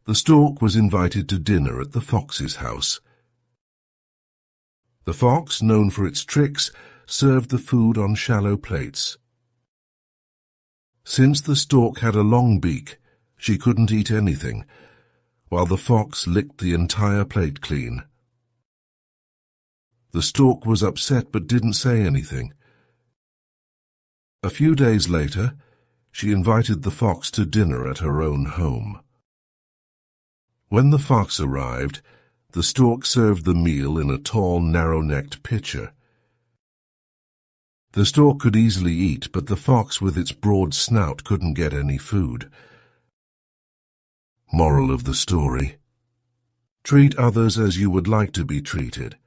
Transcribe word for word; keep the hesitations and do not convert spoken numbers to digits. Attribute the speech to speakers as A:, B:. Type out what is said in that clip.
A: The stork was invited to dinner at the fox's house. The fox, known for its tricks, served the food on shallow plates. Since the stork had a long beak, she couldn't eat anything, while the fox licked the entire plate clean. The stork was upset but didn't say anything. A few days later, she invited the fox to dinner at her own home. When the fox arrived, the stork served the meal in a tall, narrow-necked pitcher. The stork could easily eat, but the fox with its broad snout couldn't get any food. Moral of the story: treat others as you would like to be treated.